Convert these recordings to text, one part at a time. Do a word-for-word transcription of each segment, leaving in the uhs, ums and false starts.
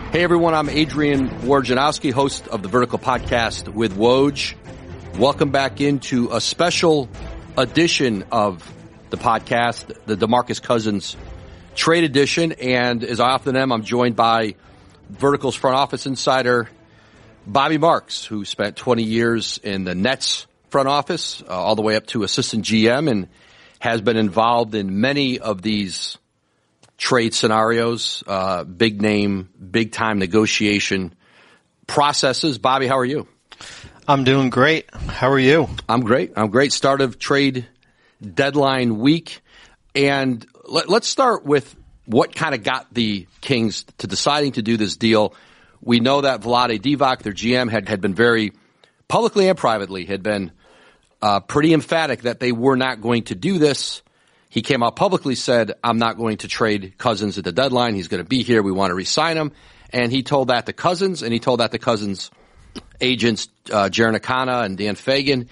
Hey everyone, I'm Adrian Wojnarowski, host of the Vertical Podcast with Woj. Welcome back into a special edition of the podcast, the DeMarcus Cousins Trade Edition. And as I often am, I'm joined by Vertical's front office insider, Bobby Marks, who spent twenty years in the Nets front office, uh, all the way up to assistant G M, and has been involved in many of these trade scenarios, uh, big name, big time negotiation processes. Bobby, how are you? I'm doing great. How are you? I'm great. I'm great. Start of trade deadline week. And let, let's start with what kind of got the Kings to deciding to do this deal. We know that Vlade Divac, their G M, had, had been very publicly and privately had been uh, pretty emphatic that they were not going to do this. He came out publicly, said, I'm not going to trade Cousins at the deadline. He's going to be here. We want to re-sign him. And he told that to Cousins, and he told that to Cousins' agents, uh, Jaren Akana and Dan Fagan.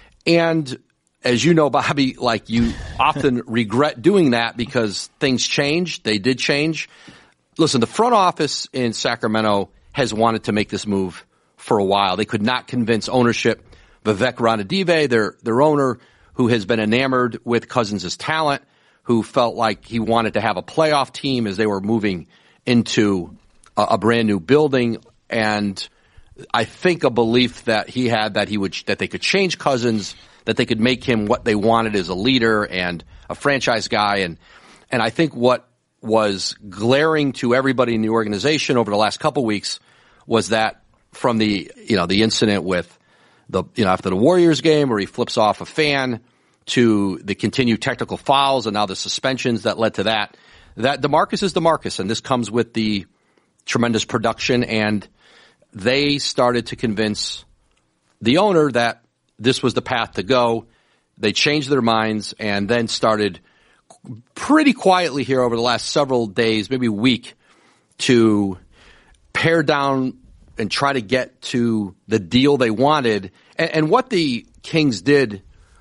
And as you know, Bobby, like you often regret doing that because things change. They did change. Listen, the front office in Sacramento has wanted to make this move for a while. They could not convince ownership. Vivek Ranadive, their, their owner, who has been enamored with Cousins' talent, who felt like he wanted to have a playoff team as they were moving into a, a brand new building. And I think a belief that he had that he would, that they could change Cousins, that they could make him what they wanted as a leader and a franchise guy. And, and I think what was glaring to everybody in the organization over the last couple of weeks was that from the, you know, the incident with the, you know, after the Warriors game where he flips off a fan to the continued technical fouls and now the suspensions that led to that, that DeMarcus is DeMarcus. And this comes with the tremendous production. And they started to convince the owner that this was the path to go. They changed their minds and then started pretty quietly here over the last several days, maybe a week, to pare down and try to get to the deal they wanted. And, and what the Kings did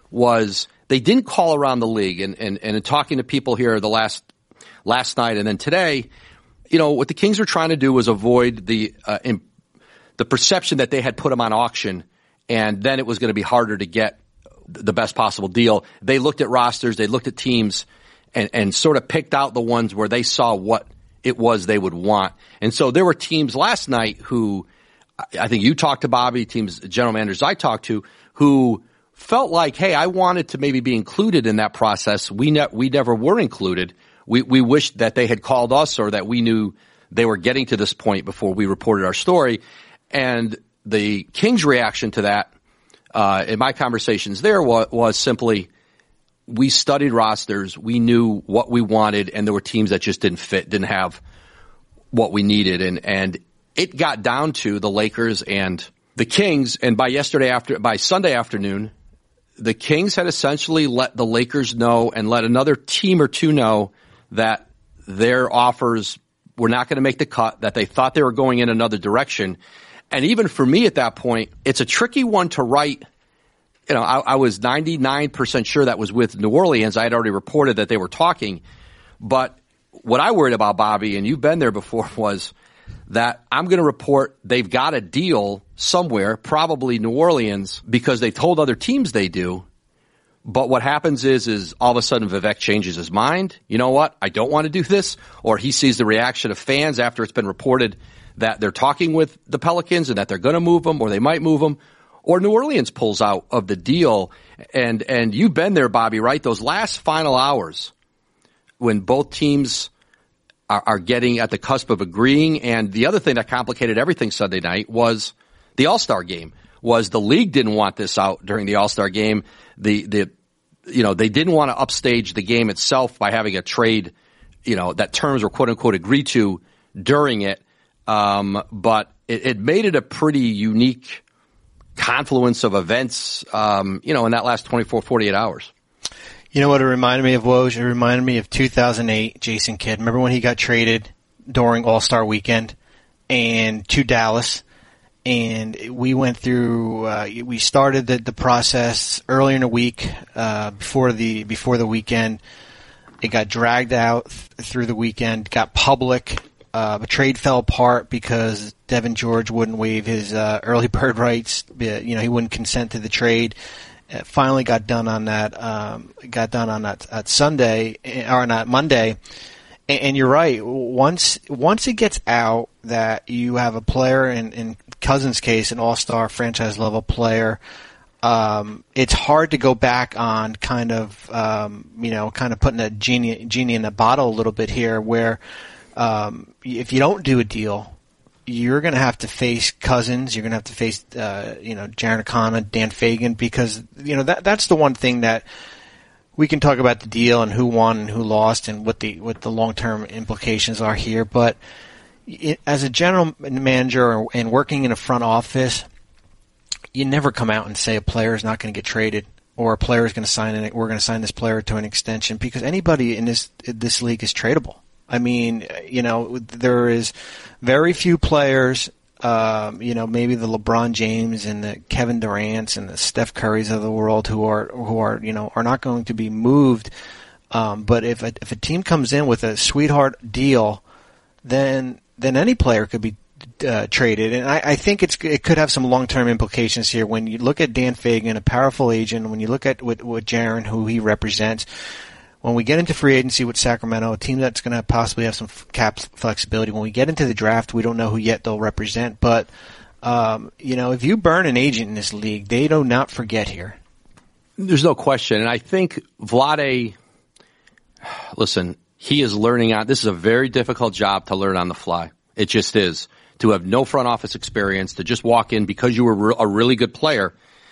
was they didn't call around the league. And, and, and in talking to people here the last last night and then today, you know, what the Kings were trying to do was avoid the uh, in, the perception that they had put him on auction, and then it was going to be harder to get the best possible deal. They looked at rosters, they looked at teams, and, and sort of picked out the ones where they saw what it was they would want. And so there were teams last night who, I think you talked to, Bobby, teams, general managers I talked to, who felt like, hey, I wanted to maybe be included in that process. We ne- we never were included. We we wished that they had called us or that we knew they were getting to this point before we reported our story. And the Kings' reaction to that, uh, in my conversations there was, was simply, we studied rosters, we knew what we wanted, and there were teams that just didn't fit, didn't have what we needed. And, and it got down to the Lakers and the Kings, and by yesterday after, by Sunday afternoon, the Kings had essentially let the Lakers know and let another team or two know that their offers were not going to make the cut, that they thought they were going in another direction. And even for me at that point, it's a tricky one to write. You know, I, I was ninety-nine percent sure that was with New Orleans. I had already reported that they were talking. But what I worried about, Bobby, and you've been there before, was that I'm going to report they've got a deal somewhere, probably New Orleans, because they told other teams they do. But what happens is, is all of a sudden Vivek changes his mind. You know what? I don't want to do this. Or he sees the reaction of fans after it's been reported that they're talking with the Pelicans and that they're going to move them or they might move them. Or New Orleans pulls out of the deal. And, and you've been there, Bobby, right? Those last final hours when both teams are, are getting at the cusp of agreeing. And the other thing that complicated everything Sunday night was the All-Star game. Was the league didn't want this out during the All-Star game. The, the, you know, they didn't want to upstage the game itself by having a trade, you know, that terms were quote unquote agreed to during it. Um, but it, it made it a pretty unique confluence of events, um, you know, in that last twenty-four, forty-eight hours. You know what it reminded me of, Woj? It reminded me of two thousand eight, Jason Kidd. Remember when he got traded during All-Star weekend and to Dallas? And we went through, uh, we started the, the process earlier in the week, uh, before the, before the weekend. It got dragged out th- through the weekend, got public Uh, the trade fell apart because Devin George wouldn't waive his uh, early bird rights. You know, he wouldn't consent to the trade. It finally got done on that. Um, got done on that, that Sunday or on that Monday. And, and you're right. Once once it gets out that you have a player, in, in Cousins' case, an all-star franchise level player, um, it's hard to go back on kind of um, you know kind of putting a genie genie in a bottle a little bit here, where Um, if you don't do a deal, you're going to have to face Cousins. You're going to have to face, uh, you know, Jaren O'Connor, Dan Fagan, because, you know, that, that's the one thing that we can talk about the deal and who won and who lost and what the, what the long-term implications are here. But it, as a general manager and working in a front office, you never come out and say a player is not going to get traded or a player is going to sign it. We're going to sign this player to an extension, because anybody in this, this league is tradable. I mean, you know, there is very few players, um, you know, maybe the LeBron James and the Kevin Durant's and the Steph Curry's of the world who are, who are, you know, are not going to be moved. Um, but if a, if a team comes in with a sweetheart deal, then, then any player could be uh, traded. And I, I think it's, it could have some long-term implications here. When you look at Dan Fagan, a powerful agent, when you look at what, what Jaren, who he represents, when we get into free agency with Sacramento, a team that's going to possibly have some cap flexibility, when we get into the draft, we don't know who yet they'll represent. But, um, you know, if you burn an agent in this league, they do not forget here. There's no question. And I think Vlade, listen, he is learning on, this is a very difficult job to learn on the fly. It just is. To have no front office experience, to just walk in because you were a really good player.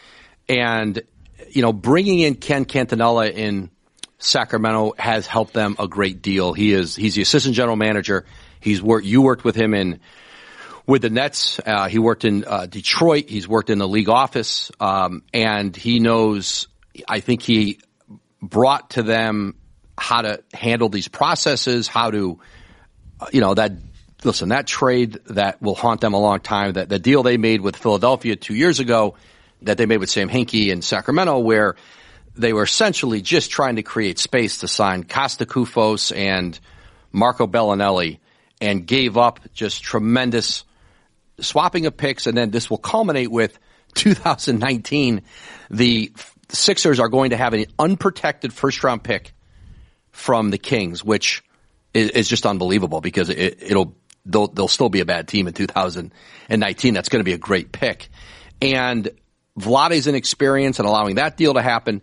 And, you know, bringing in Ken Cantanella in Sacramento has helped them a great deal. He is, he's the assistant general manager. He's worked, you worked with him in, with the Nets. Uh, he worked in, uh, Detroit. He's worked in the league office. Um, and he knows, I think he brought to them how to handle these processes, how to, uh, you know, that, listen, that trade that will haunt them a long time, that the deal they made with Philadelphia two years ago, that they made with Sam Hinkie in Sacramento, where they were essentially just trying to create space to sign Costa Koufos and Marco Bellinelli, and gave up just tremendous swapping of picks. And then this will culminate with two thousand nineteen. The Sixers are going to have an unprotected first round pick from the Kings, which is, is just unbelievable, because it, it'll, they'll, they'll still be a bad team in two thousand nineteen. That's going to be a great pick. And Vlade's inexperience and allowing that deal to happen.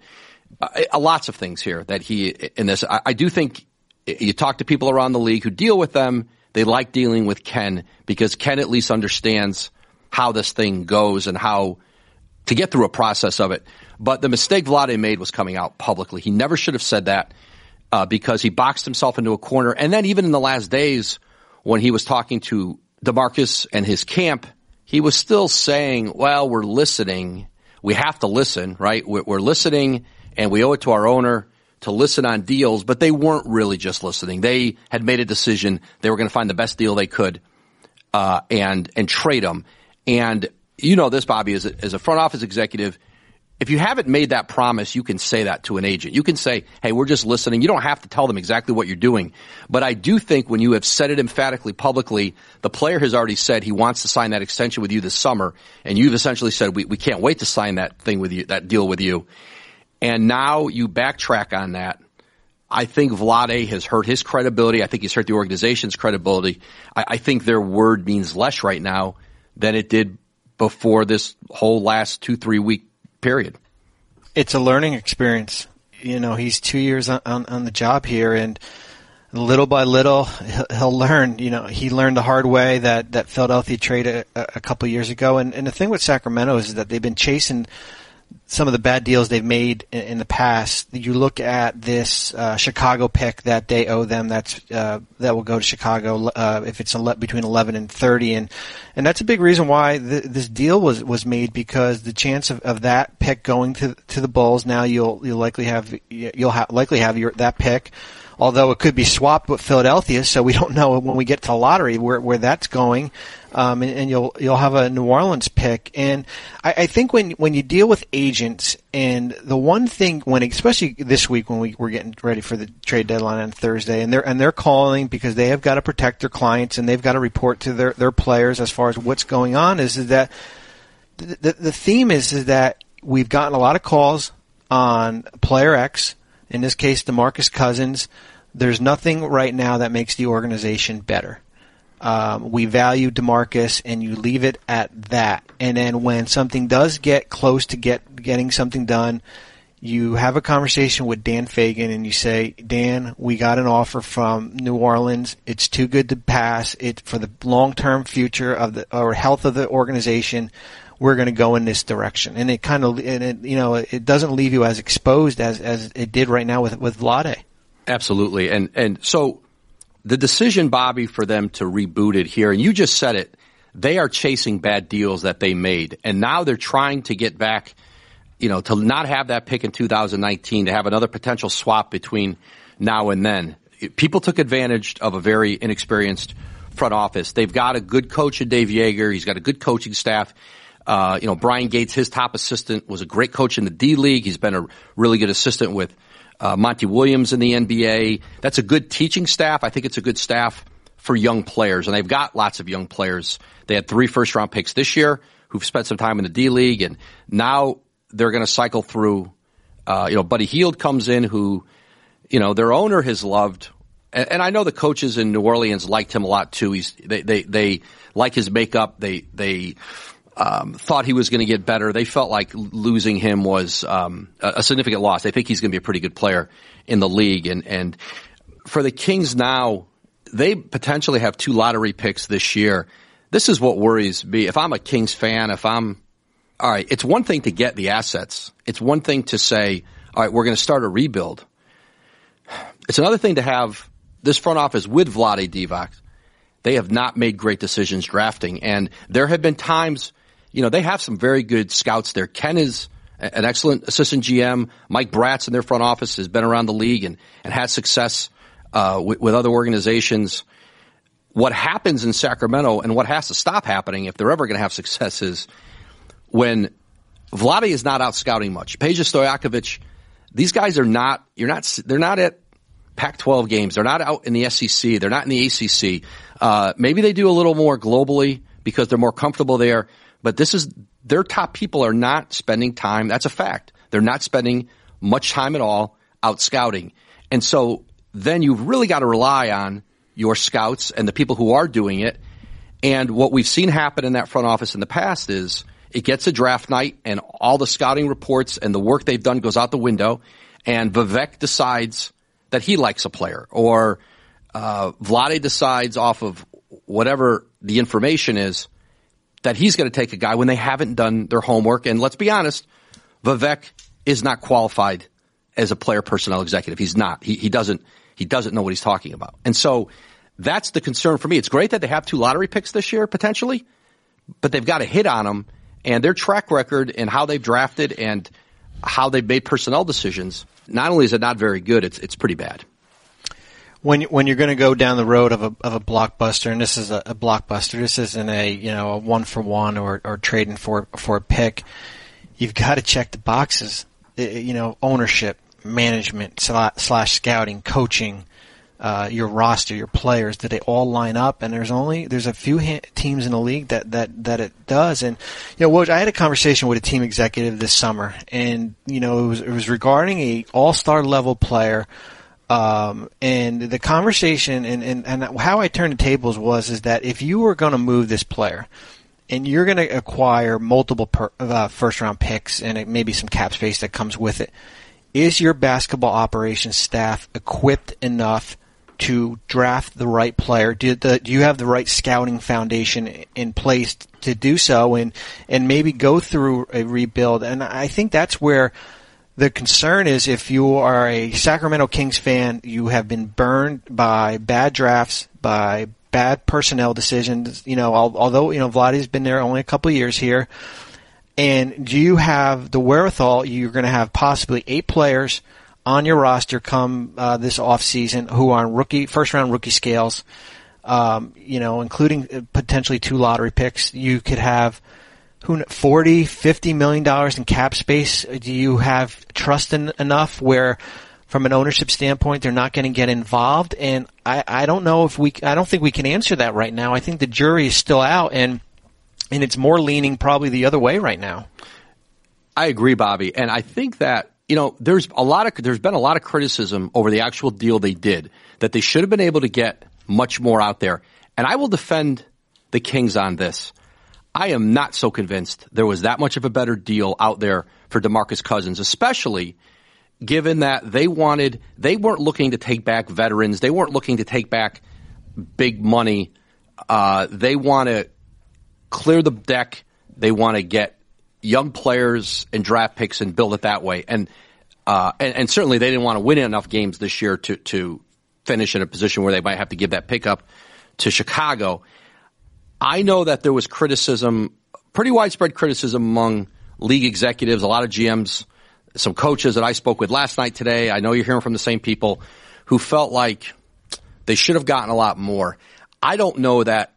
Uh, lots of things here that he, in this, I, I do think you talk to people around the league who deal with them, they like dealing with Ken, because Ken at least understands how this thing goes and how to get through a process of it. But the mistake Vlade made was coming out publicly. He never should have said that, uh, because he boxed himself into a corner. And then even in the last days when he was talking to DeMarcus and his camp, he was still saying, well, we're listening. We have to listen, right? We're, we're listening, and we owe it to our owner to listen on deals. But they weren't really just listening. They had made a decision. They were going to find the best deal they could, uh, and, and trade them. And you know this, Bobby, as a, as a front office executive, if you haven't made that promise, you can say that to an agent. You can say, hey, we're just listening. You don't have to tell them exactly what you're doing. But I do think when you have said it emphatically publicly, the player has already said he wants to sign that extension with you this summer, and you've essentially said, we, we can't wait to sign that thing with you, that deal with you. And now you backtrack on that. I think Vlade has hurt his credibility. I think he's hurt the organization's credibility. I, I think their word means less right now than it did before this whole last two, three week period. It's a learning experience. You know, he's two years on, on, on the job here, and little by little, he'll, he'll learn. You know, he learned the hard way that, that Philadelphia traded a, a couple of years ago. And, and the thing with Sacramento is that they've been chasing some of the bad deals they've made in, in the past. You look at this uh, Chicago pick that they owe them. That's uh, that will go to Chicago uh, if it's ele- between eleven and thirty, and and that's a big reason why th- this deal was, was made, because the chance of, of that pick going to to the Bulls, now you'll you'll likely have you'll ha- likely have your that pick although it could be swapped with Philadelphia, so we don't know when we get to the lottery where, where that's going. Um, and, and you'll, you'll have a New Orleans pick. And I, I think when, when you deal with agents, and the one thing when, especially this week when we, we're getting ready for the trade deadline on Thursday, and they're, and they're calling because they have got to protect their clients and they've got to report to their, their players as far as what's going on, is, is that the, the, the theme is, is that we've gotten a lot of calls on player X, in this case, DeMarcus Cousins. There's nothing right now that makes the organization better. Um, we value DeMarcus, and you leave it at that. And then when something does get close to get getting something done, you have a conversation with Dan Fagan, and you say, Dan, we got an offer from New Orleans. It's too good to pass. It for the long-term future of the or health of the organization. We're going to go in this direction. And it kind of, and it, you know, it doesn't leave you as exposed as as it did right now with with Vlade. Absolutely, and and so. The decision, Bobby, for them to reboot it here, and you just said it, they are chasing bad deals that they made. And now they're trying to get back, you know, to not have that pick in two thousand nineteen, to have another potential swap between now and then. People took advantage of a very inexperienced front office. They've got a good coach in Dave Yeager. He's got a good coaching staff. Uh, you know, Brian Gates, his top assistant, was a great coach in the D-League. He's been a really good assistant with Uh, Monty Williams in the N B A. That's a good teaching staff. I think it's a good staff for young players, and they've got lots of young players. They had three first-round picks this year who've spent some time in the D-League, and now they're going to cycle through. Uh, you know, Buddy Hield comes in, who, you know, their owner has loved, and, and I know the coaches in New Orleans liked him a lot too. He's they they they like his makeup. They they. Um, thought he was going to get better. They felt like losing him was um, a, a significant loss. They think he's going to be a pretty good player in the league. And, and for the Kings now, they potentially have two lottery picks this year. This is what worries me. If I'm a Kings fan, if I'm – all right, it's one thing to get the assets. It's one thing to say, all right, we're going to start a rebuild. It's another thing to have this front office with Vlade Divac. They have not made great decisions drafting. And there have been times – you know, they have some very good scouts there. Ken is an excellent assistant G M. Mike Bratz in their front office has been around the league and, and had success uh, with, with other organizations. What happens in Sacramento and what has to stop happening if they're ever going to have success is when Vlade is not out scouting much. Peja Stojakovic, these guys are not, you're not, they're not at Pac twelve games. They're not out in the S E C. They're not in the A C C. Uh, maybe they do a little more globally because they're more comfortable there. But this is, their top people are not spending time. That's a fact. They're not spending much time at all out scouting. And so then you've really got to rely on your scouts and the people who are doing it. And what we've seen happen in that front office in the past is it gets a draft night and all the scouting reports and the work they've done goes out the window, and Vivek decides that he likes a player, or uh, Vlade decides off of whatever the information is that he's going to take a guy when they haven't done their homework. And let's be honest, Vivek is not qualified as a player personnel executive. He's not. He, he doesn't, he doesn't know what he's talking about. And so that's the concern for me. It's great that they have two lottery picks this year, potentially, but they've got to hit on them, and their track record and how they've drafted and how they've made personnel decisions, not only is it not very good, it's, it's pretty bad. When when you're going to go down the road of a of a blockbuster, and this is a, a blockbuster, this isn't a you know a one for one or or trading for for a pick. You've got to check the boxes. You know, ownership, management slash scouting, coaching, uh, your roster, your players. Do they all line up? And there's only there's a few ha- teams in the league that that that it does. And you know, Woj, I had a conversation with a team executive this summer, and you know, it was it was regarding a all-star level player. Um, and the conversation and, and, and how I turned the tables was, is that if you were going to move this player and you're going to acquire multiple per, uh, first round picks and it, maybe some cap space that comes with it, is your basketball operations staff equipped enough to draft the right player? Do, the, do you have the right scouting foundation in place to do so and, and maybe go through a rebuild? And I think that's where the concern is. If you are a Sacramento Kings fan, you have been burned by bad drafts, by bad personnel decisions. You know, although, you know, Vlade's been there only a couple of years here. And do you have the wherewithal? You're going to have possibly eight players on your roster come uh, this offseason who are on rookie, first round rookie scales, um, you know, including potentially two lottery picks. You could have who forty, fifty million dollars in cap space. Do you have trust in, enough where from an ownership standpoint they're not going to get involved? And I, I don't know if we, I don't think we can answer that right now. I think the jury is still out, and and it's more leaning probably the other way right now. I agree, Bobby. And I think that, you know, there's a lot of, there's been a lot of criticism over the actual deal they did, that they should have been able to get much more out there. And I will defend the Kings on this. I am not so convinced there was that much of a better deal out there for DeMarcus Cousins, especially given that they wanted, they weren't looking to take back veterans. They weren't looking to take back big money. Uh, they want to clear the deck. They want to get young players and draft picks and build it that way. And, uh, and, and certainly they didn't want to win enough games this year to, to finish in a position where they might have to give that pickup to Chicago. I know that there was criticism, pretty widespread criticism among league executives, a lot of G Ms, some coaches that I spoke with last night, today. I know you're hearing from the same people who felt like they should have gotten a lot more. I don't know that.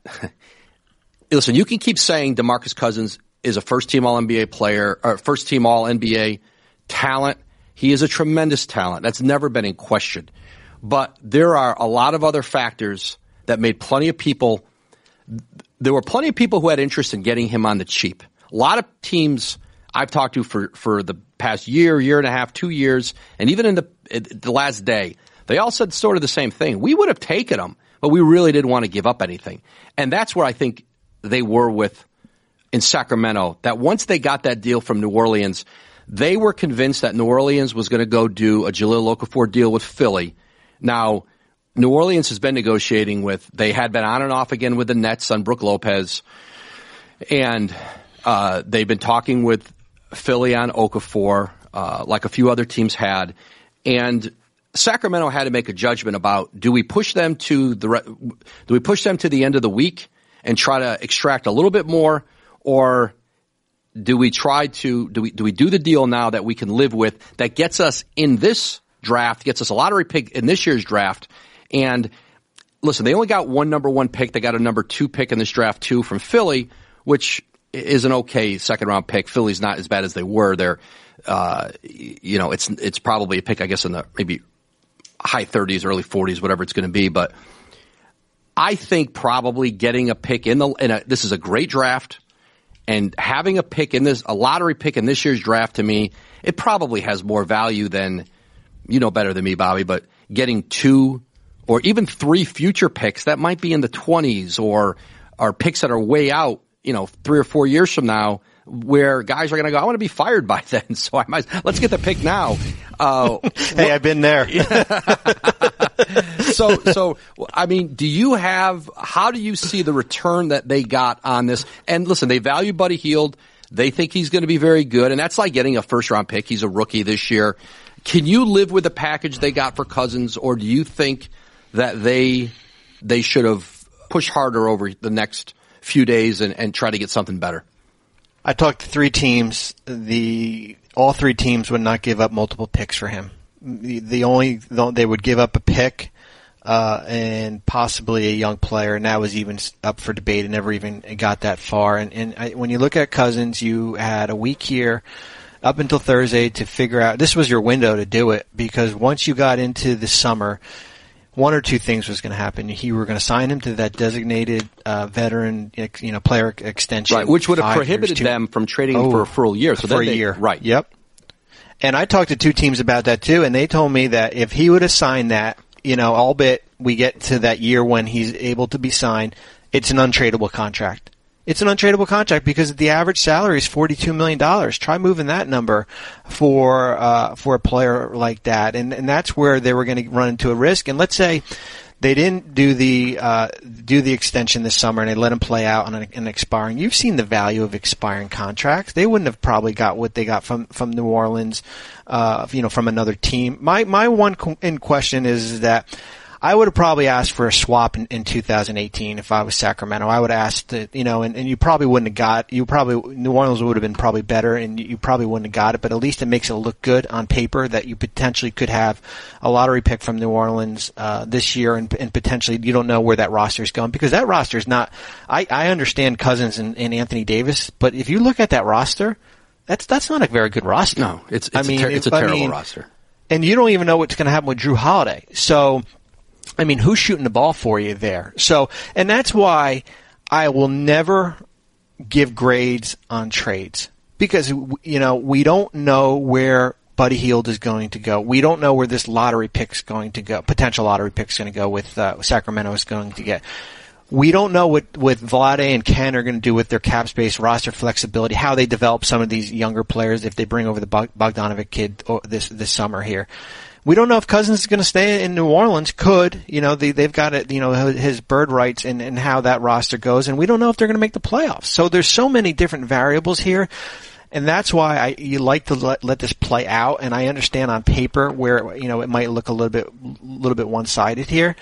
Listen, you can keep saying DeMarcus Cousins is a first-team All N B A player, or first-team All N B A talent. He is a tremendous talent. That's never been in question. But there are a lot of other factors that made plenty of people – there were plenty of people who had interest in getting him on the cheap. A lot of teams I've talked to for, for the past year, year and a half, two years, and even in the, in the last day, they all said sort of the same thing. We would have taken him, but we really didn't want to give up anything. And that's where I think – they were with in Sacramento, that once they got that deal from New Orleans, they were convinced that New Orleans was going to go do a Jahlil Okafor deal with Philly. Now, New Orleans has been negotiating with, they had been on and off again with the Nets on Brook Lopez, and uh, they've been talking with Philly on Okafor, uh, like a few other teams had, and Sacramento had to make a judgment about, do we push them to the do we push them to the end of the week and try to extract a little bit more, or do we try to do we do we do the deal now that we can live with, that gets us in this draft, gets us a lottery pick in this year's draft? And listen, they only got one number one pick. They got a number two pick in this draft too from Philly, which is an okay second round pick. Philly's not as bad as they were. They're, uh, you know, it's it's probably a pick, I guess, in the maybe high thirties, early forties, whatever it's going to be, but I think probably getting a pick in the, in a, this is a great draft, and having a pick in this, a lottery pick in this year's draft, to me, it probably has more value than, you know better than me, Bobby, but getting two or even three future picks that might be in the twenties, or, or picks that are way out, you know, three or four years from now, where guys are going to go, I want to be fired by then, so I might, let's get the pick now. Uh, hey, I've been there. so, so, I mean, do you have, how do you see the return that they got on this? And listen, they value Buddy Hield. They think he's going to be very good, and that's like getting a first round pick. He's a rookie this year. Can you live with the package they got for Cousins, or do you think that they, they should have pushed harder over the next few days and, and try to get something better? I talked to three teams. The all three teams would not give up multiple picks for him. The, the only they would give up a pick uh, and possibly a young player, and that was even up for debate and never even got that far. And, and I, when you look at Cousins, you had a week here up until Thursday to figure out. This was your window to do it, because once you got into the summer, one or two things was going to happen. You were going to sign him to that designated uh, veteran, you know, player extension, right? Which would have prohibited years, them from trading oh, for a full year. So for a they, year, right? Yep. And I talked to two teams about that too, and they told me that if he would have signed that, you know, albeit we get to that year when he's able to be signed, it's an untradeable contract. It's an untradeable contract because the average salary is forty-two million dollars. Try moving that number for uh, for a player like that, and and that's where they were going to run into a risk. And let's say they didn't do the uh, do the extension this summer, and they let him play out on an, an expiring. You've seen the value of expiring contracts. They wouldn't have probably got what they got from from New Orleans, uh, you know, from another team. My my one in question is that I would have probably asked for a swap in, in two thousand eighteen if I was Sacramento. I would have asked that, you know, and, and you probably wouldn't have got, you probably, New Orleans would have been probably better and you probably wouldn't have got it, but at least it makes it look good on paper that you potentially could have a lottery pick from New Orleans, uh, this year and, and potentially you don't know where that roster is going because that roster is not, I, I understand Cousins and, and Anthony Davis, but if you look at that roster, that's, that's not a very good roster. No, it's, it's I mean, a ter- it's a I terrible mean, roster. And you don't even know what's going to happen with Drew Holiday. So, I mean, who's shooting the ball for you there? So, and that's why I will never give grades on trades because, you know, we don't know where Buddy Hield is going to go. We don't know where this lottery pick's going to go, potential lottery pick's going to go with, uh, Sacramento is going to get. We don't know what, what Vlade and Ken are going to do with their cap space, roster flexibility, how they develop some of these younger players if they bring over the Bogdanovic kid this, this summer here. We don't know if Cousins is going to stay in New Orleans. Could, you know, they, they've got it, you know, his bird rights and, and how that roster goes. And we don't know if they're going to make the playoffs. So there's so many different variables here. And that's why I, you like to let, let this play out. And I understand on paper where, you know, it might look a little bit, little bit one-sided here.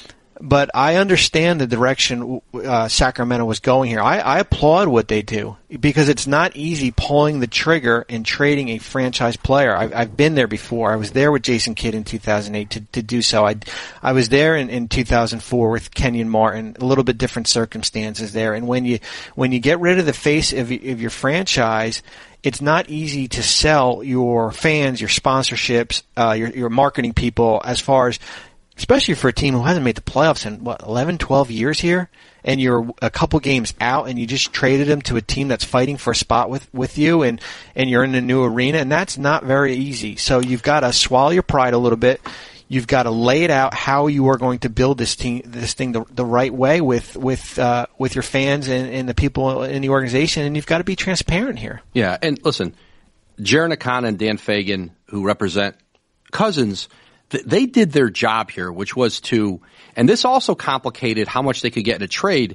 But I understand the direction uh, Sacramento was going here. I, I applaud what they do because it's not easy pulling the trigger and trading a franchise player. I've, I've been there before. I was there with Jason Kidd in two thousand eight to, to do so. I, I was there in, in two thousand four with Kenyon Martin. A little bit different circumstances there. And when you when you get rid of the face of, of your franchise, it's not easy to sell your fans, your sponsorships, uh, your, your marketing people as far as, especially for a team who hasn't made the playoffs in, what, eleven, twelve years here, and you're a couple games out and you just traded them to a team that's fighting for a spot with, with you and, and you're in a new arena, and that's not very easy. So you've got to swallow your pride a little bit. You've got to lay it out how you are going to build this team, this thing the, the right way with, with, uh, with your fans and, and the people in the organization, and you've got to be transparent here. Yeah, and listen, Jaron Akana and Dan Fagan, who represent Cousins, they did their job here, which was to, and this also complicated how much they could get in a trade.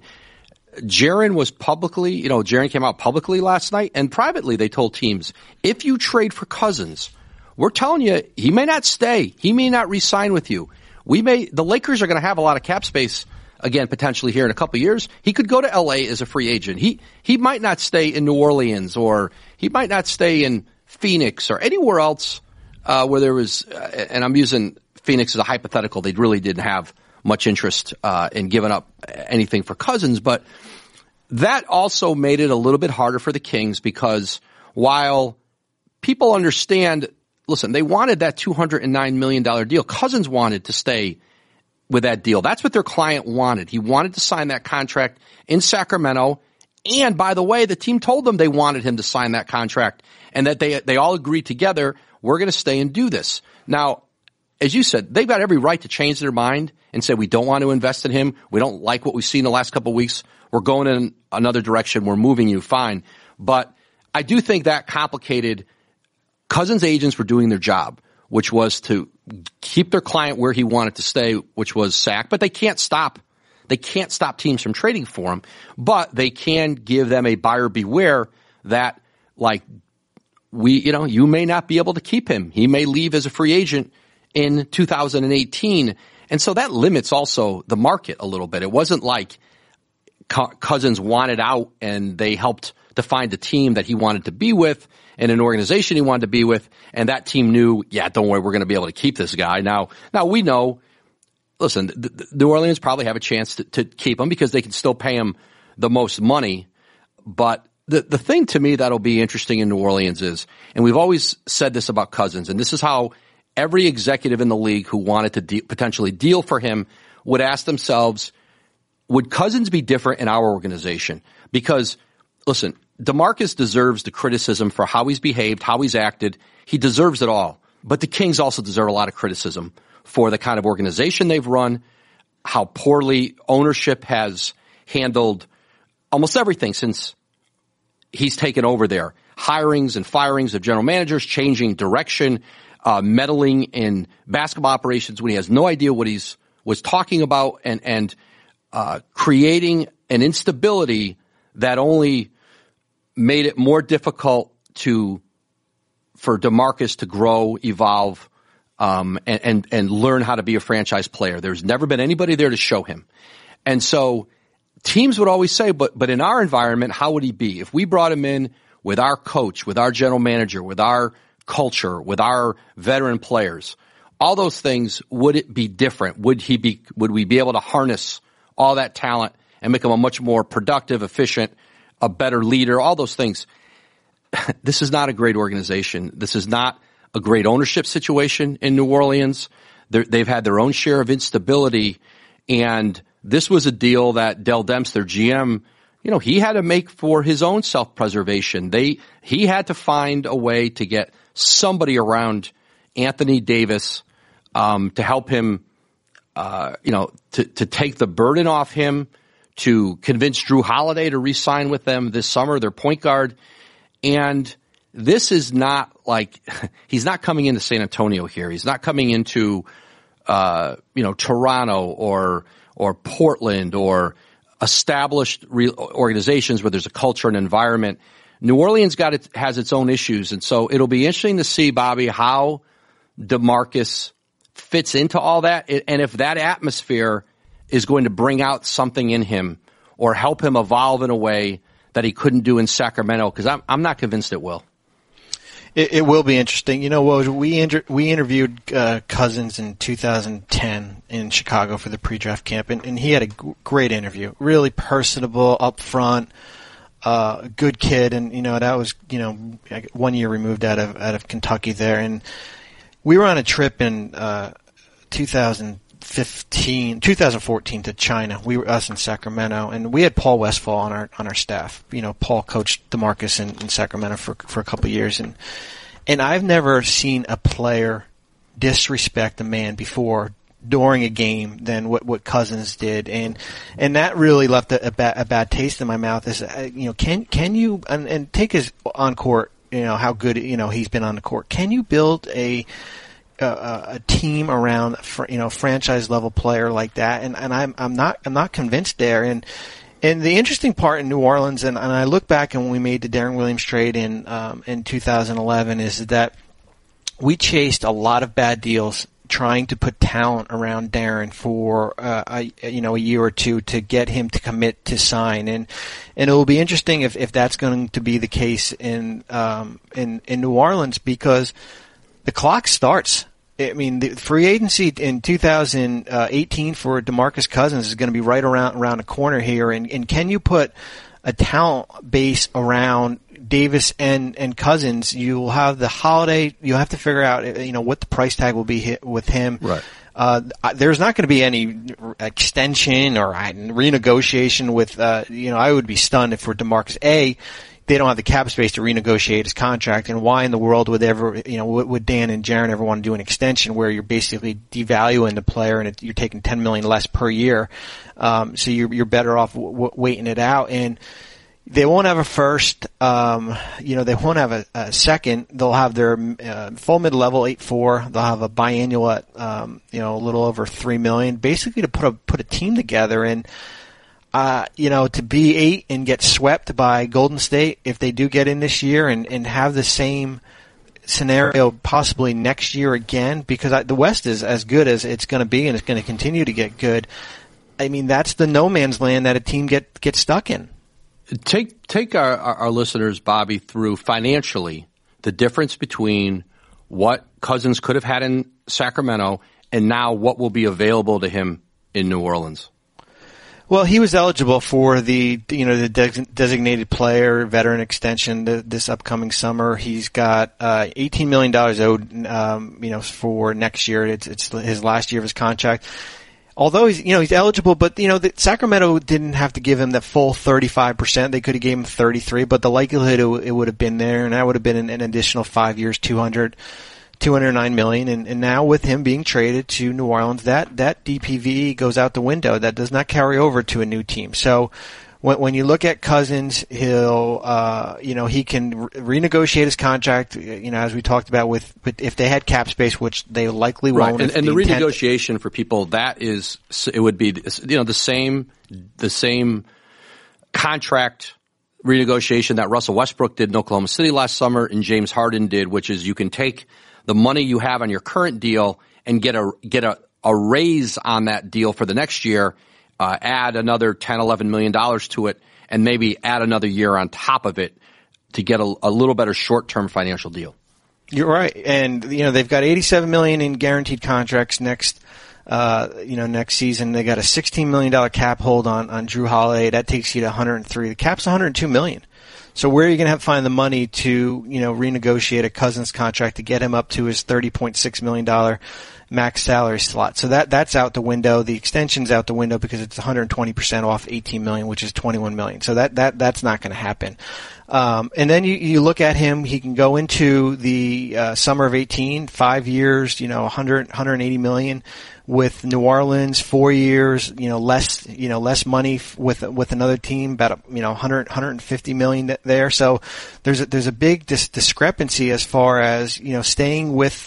Jaron was publicly, you know, Jaron came out publicly last night, and privately they told teams, if you trade for Cousins, we're telling you, he may not stay. He may not re-sign with you. We may, the Lakers are going to have a lot of cap space again, potentially here in a couple of years. He could go to L A as a free agent. He, he might not stay in New Orleans, or he might not stay in Phoenix or anywhere else. Uh, where there was, uh, and I'm using Phoenix as a hypothetical, they really didn't have much interest uh, in giving up anything for Cousins, but that also made it a little bit harder for the Kings because while people understand, listen, they wanted that two hundred nine million dollars deal. Cousins wanted to stay with that deal. That's what their client wanted. He wanted to sign that contract in Sacramento. And by the way, the team told them they wanted him to sign that contract and that they, they all agreed together, we're going to stay and do this. Now, as you said, they've got every right to change their mind and say, we don't want to invest in him. We don't like what we've seen the last couple of weeks. We're going in another direction. We're moving you. Fine. But I do think that complicated. Cousins' agents were doing their job, which was to keep their client where he wanted to stay, which was Sac. But they can't stop. They can't stop teams from trading for him. But they can give them a buyer beware that, like, we, you know, you may not be able to keep him. He may leave as a free agent in two thousand eighteen. And so that limits also the market a little bit. It wasn't like Cousins wanted out and they helped to find a team that he wanted to be with and an organization he wanted to be with. And that team knew, yeah, don't worry, we're going to be able to keep this guy. Now, now we know, listen, the, the New Orleans probably have a chance to, to keep him because they can still pay him the most money. But the, the thing to me that'll be interesting in New Orleans is, and we've always said this about Cousins, and this is how every executive in the league who wanted to de- potentially deal for him would ask themselves, would Cousins be different in our organization? Because, listen, DeMarcus deserves the criticism for how he's behaved, how he's acted. He deserves it all. But the Kings also deserve a lot of criticism for the kind of organization they've run, how poorly ownership has handled almost everything since he's taken over there. Hirings and firings of general managers, changing direction, uh, meddling in basketball operations when he has no idea what he's was talking about, and, and uh, creating an instability that only made it more difficult to for DeMarcus to grow, evolve, um, and, and, and learn how to be a franchise player. There's never been anybody there to show him. And so teams would always say, but, but in our environment, how would he be? If we brought him in with our coach, with our general manager, with our culture, with our veteran players, all those things, would it be different? Would he be, would we be able to harness all that talent and make him a much more productive, efficient, a better leader, all those things? This is not a great organization. This is not a great ownership situation in New Orleans. They're, they've had their own share of instability, and this was a deal that Dell Demps, their G M, you know, he had to make for his own self-preservation. They, he had to find a way to get somebody around Anthony Davis, um, to help him, uh, you know, to, to take the burden off him, to convince Drew Holiday to re-sign with them this summer, their point guard. And this is not like, he's not coming into San Antonio here. He's not coming into, uh, you know, Toronto or, or Portland or established re- organizations where there's a culture and environment. New Orleans got it, has its own issues. And so it'll be interesting to see, Bobby, how DeMarcus fits into all that. And if that atmosphere is going to bring out something in him or help him evolve in a way that he couldn't do in Sacramento, because I'm, I'm not convinced it will. It, it will be interesting. You know, Woj, we inter- we interviewed uh, Cousins in two thousand ten in Chicago for the pre-draft camp, and, and he had a g- great interview. Really personable, upfront, uh, good kid, and you know that was you know one year removed out of out of Kentucky there, and we were on a trip in uh, two thousand fifteen, two thousand fourteen to China. We were us in Sacramento, and we had Paul Westphal on our on our staff. You know, Paul coached DeMarcus in, in Sacramento for for a couple of years, and and I've never seen a player disrespect a man before during a game than what what Cousins did, and and that really left a, a, bad, a bad taste in my mouth. Is uh, you know, can can you and, and take his on court, you know how good you know he's been on the court. Can you build a A, a team around, you know, franchise level player like that, and and I'm I'm not I'm not convinced there. And and the interesting part in New Orleans, and, and I look back and when we made the Darren Williams trade in um, in two thousand eleven, is that we chased a lot of bad deals trying to put talent around Darren for uh, a you know a year or two to get him to commit to sign, and and it will be interesting if if that's going to be the case in um in in New Orleans, because the clock starts. I mean, the free agency in two thousand eighteen for DeMarcus Cousins is going to be right around around the corner here. And, and can you put a talent base around Davis and, and Cousins? You will have the Holiday. You'll have to figure out, you know, what the price tag will be hit with him. Right. Uh, there's not going to be any extension or renegotiation with, uh, you know, I would be stunned if for DeMarcus, A, they don't have the cap space to renegotiate his contract, and why in the world would ever, you know, would Dan and Jaren ever want to do an extension where you're basically devaluing the player and it, you're taking ten million less per year? Um, so you're you're better off w- w- waiting it out. And they won't have a first, um, you know, they won't have a, a second. They'll have their uh, full mid-level eight four. They'll have a biannual at, um, you know, a little over three million, basically to put a put a team together. And Uh, you know, to be eight and get swept by Golden State if they do get in this year, and, and have the same scenario possibly next year again, because I, the West is as good as it's going to be, and it's going to continue to get good. I mean, that's the no man's land that a team get gets stuck in. Take take our, our, our listeners, Bobby, through financially the difference between what Cousins could have had in Sacramento and now what will be available to him in New Orleans. Well, he was eligible for the, you know, the de- designated player veteran extension th- this upcoming summer. He's got uh, eighteen million dollars owed, um, you know, for next year. It's, it's his last year of his contract. Although he's, you know, he's eligible, but you know, the, Sacramento didn't have to give him the full thirty-five percent. They could have gave him thirty-three, but the likelihood it, w- it would have been there, and that would have been an, an additional five years, two hundred. two hundred nine million dollars, and, and now with him being traded to New Orleans, that, that D P V goes out the window. That does not carry over to a new team. So when, when you look at Cousins, he'll, uh, you know, he can re- renegotiate his contract, you know, as we talked about with, with if they had cap space, which they likely right. won't. And, and the, the renegotiation for people, that is, it would be, you know, the same, the same contract renegotiation that Russell Westbrook did in Oklahoma City last summer and James Harden did, which is you can take the money you have on your current deal and get a get a, a raise on that deal for the next year, uh, add another ten, eleven million dollars to it, and maybe add another year on top of it to get a, a little better short-term financial deal. You're right. And, you know, they've got eighty-seven million dollars in guaranteed contracts next Uh, you know, next season. They got a sixteen million dollars cap hold on, on Drew Holiday. That takes you to one hundred three. The cap's one hundred two million dollars. So where are you going to have to find the money to, you know, renegotiate a Cousins contract to get him up to his thirty point six million dollars max salary slot? So that, that's out the window. The extension's out the window because it's one hundred twenty percent off eighteen million dollars, which is twenty-one million dollars. So that, that, that's not going to happen. Um, and then you, you look at him, he can go into the, uh, summer of eighteen, five years, you know, one hundred, one hundred eighty million with New Orleans, four years, you know, less, you know, less money with, with another team, about, you know, one hundred, one hundred fifty million there. So there's a, there's a big dis- discrepancy as far as, you know, staying with,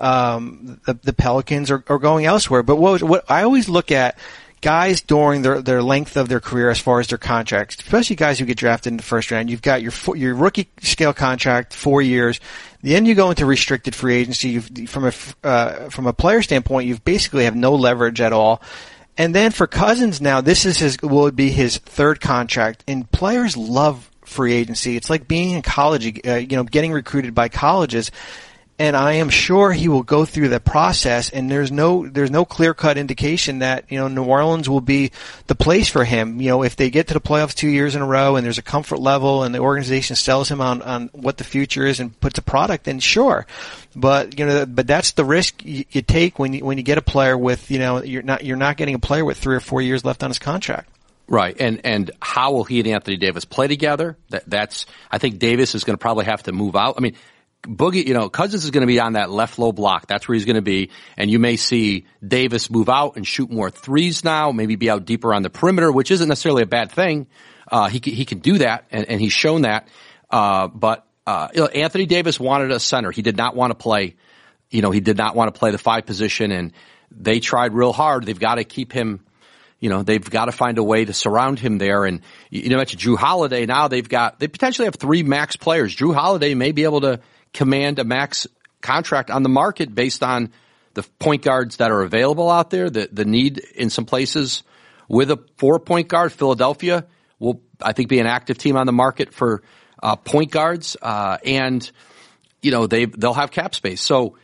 um, the, the Pelicans or, or going elsewhere. But what, what I always look at, guys during their, their length of their career as far as their contracts, especially guys who get drafted in the first round. You've got your your rookie scale contract, four years. Then you go into restricted free agency. You've, from a uh, from a player standpoint, you basically have no leverage at all. And then for Cousins now, this is his will be his third contract. And players love free agency. It's like being in college, uh, you know, getting recruited by colleges. And I am sure he will go through the process, and there's no there's no clear-cut indication that, you know, New Orleans will be the place for him. You know, if they get to the playoffs two years in a row and there's a comfort level and the organization sells him on, on what the future is and puts a product, then sure. But, you know, but that's the risk you, you take when you when you get a player with, you know, you're not you're not getting a player with three or four years left on his contract. Right, and and how will he and Anthony Davis play together? That that's I think Davis is going to probably have to move out. I mean, Boogie, you know, Cousins is going to be on that left low block. That's where he's going to be. And you may see Davis move out and shoot more threes now, maybe be out deeper on the perimeter, which isn't necessarily a bad thing. Uh, he can, he can do that, and, and he's shown that. Uh, but, uh, you know, Anthony Davis wanted a center. He did not want to play, you know, he did not want to play the five position, and they tried real hard. They've got to keep him, you know, they've got to find a way to surround him there. And you, you mentioned Drew Holiday. Now they've got, they potentially have three max players. Drew Holiday may be able to command a max contract on the market based on the point guards that are available out there, the, the need in some places with a four point guard. Philadelphia will, I think, be an active team on the market for, uh, point guards. Uh, and, you know, they, they'll have cap space. So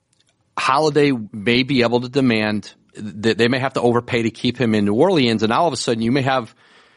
Holiday may be able to demand that they may have to overpay to keep him in New Orleans. And all of a sudden you may have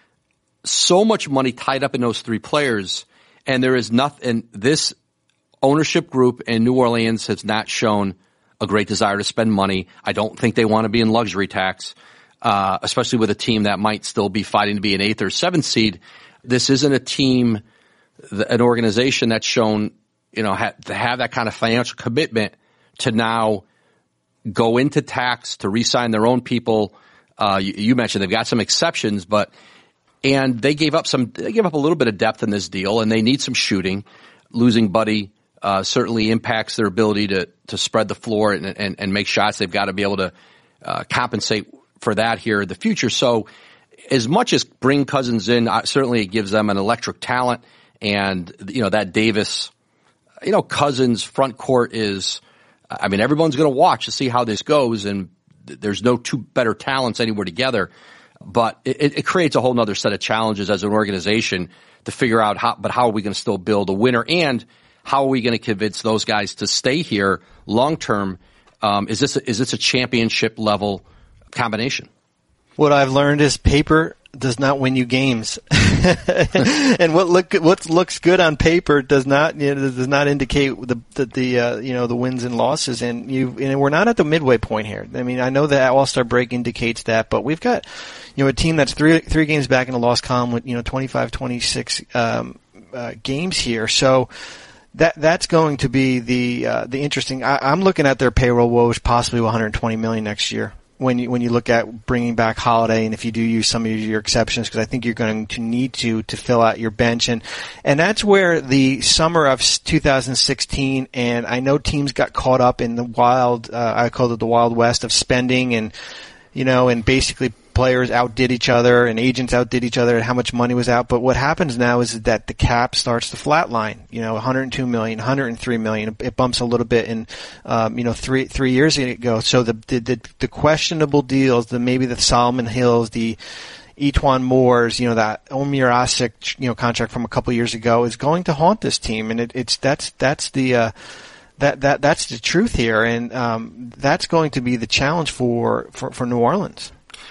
so much money tied up in those three players, and there is nothing, and this ownership group in New Orleans has not shown a great desire to spend money. I don't think they want to be in luxury tax, uh, especially with a team that might still be fighting to be an eighth or seventh seed. This isn't a team, an organization that's shown, you know, ha- to have that kind of financial commitment to now go into tax, to re-sign their own people. Uh, you, you mentioned they've got some exceptions, but, and they gave up some, they gave up a little bit of depth in this deal, and they need some shooting. Losing Buddy Uh, certainly impacts their ability to, to spread the floor and, and, and make shots. They've got to be able to, uh, compensate for that here in the future. So as much as bring Cousins in, uh, certainly it gives them an electric talent, and, you know, that Davis, you know, Cousins front court is, I mean, everyone's going to watch to see how this goes, and th- there's no two better talents anywhere together, but it, it creates a whole nother set of challenges as an organization to figure out how, but how are we going to still build a winner, and how are we going to convince those guys to stay here long term? Um, is this a, is this a championship level combination? What I've learned is paper does not win you games, and what look what looks good on paper does not you know, does not indicate the the, the uh, you know the wins and losses. And you and we're not at the midway point here. I mean, I know that All-Star break indicates that, but we've got you know a team that's three three games back in the loss column with you know twenty-five, twenty-six um, uh, games here. So. That that's going to be the uh, the interesting. I, I'm looking at their payroll woes possibly one hundred twenty million dollars next year. When you when you look at bringing back Holiday, and if you do use some of your exceptions, because I think you're going to need to to fill out your bench, and and that's where the summer of two thousand sixteen. And I know teams got caught up in the wild. Uh, I called it the Wild West of spending, and you know, and basically players outdid each other and agents outdid each other and how much money was out. But what happens now is that the cap starts to flatline. You know, one hundred two million, one hundred three million. It bumps a little bit in, um, you know, three three years ago. So the the the, the questionable deals, the maybe the Solomon Hills, the Etwan Moores, you know, that Omir Asik, you know, contract from a couple years ago is going to haunt this team, and it, it's that's that's the uh, that that that's the truth here, and um, that's going to be the challenge for, for, for New Orleans.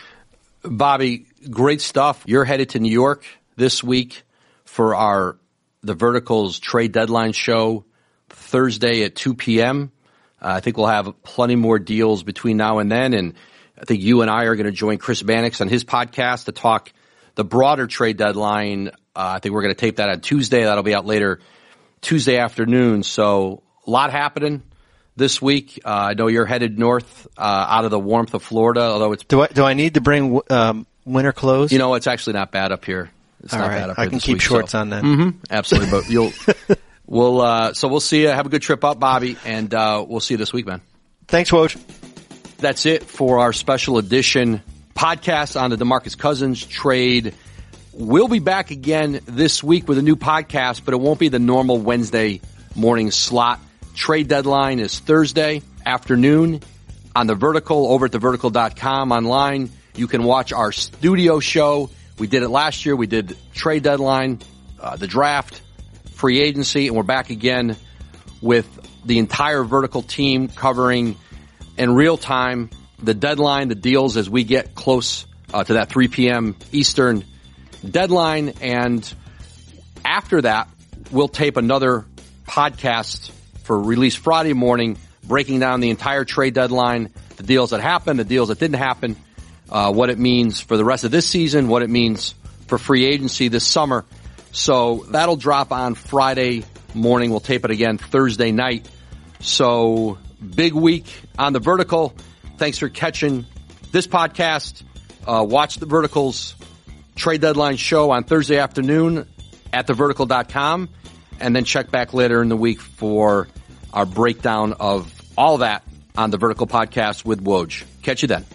Bobby, great stuff. You're headed to New York this week for our the Verticals trade deadline show Thursday at two p.m. Uh, I think we'll have plenty more deals between now and then, and I think you and I are going to join Chris Mannix on his podcast to talk the broader trade deadline. Uh, I think we're going to tape that on Tuesday. That'll be out later Tuesday afternoon. So a lot happening this week. Uh, I know you're headed north uh, out of the warmth of Florida, although it's... Do I, do I need to bring um, winter clothes? You know, it's actually not bad up here. It's All not right. bad up I here can this keep week, shorts so. on then. Mm-hmm. Absolutely. But you'll... we'll, uh, so we'll see you. Have a good trip up, Bobby, and uh, we'll see you this week, man. Thanks, Woj. That's it for our special edition podcast on the DeMarcus Cousins trade. We'll be back again this week with a new podcast, but it won't be the normal Wednesday morning slot. Trade deadline is Thursday afternoon on The Vertical, over at the vertical dot com online. You can watch our studio show. We did it last year. We did trade deadline, uh, the draft, free agency, and we're back again with the entire Vertical team covering in real time the deadline, the deals as we get close uh, to that three p.m. Eastern deadline. And after that, we'll tape another podcast for release Friday morning, breaking down the entire trade deadline, the deals that happened, the deals that didn't happen, uh, what it means for the rest of this season, what it means for free agency this summer. So that'll drop on Friday morning. We'll tape it again Thursday night. So big week on The Vertical. Thanks for catching this podcast. Uh, watch the Verticals trade deadline show on Thursday afternoon at the vertical dot com, and then check back later in the week for our breakdown of all that on the Vertical podcast with Woj. Catch you then.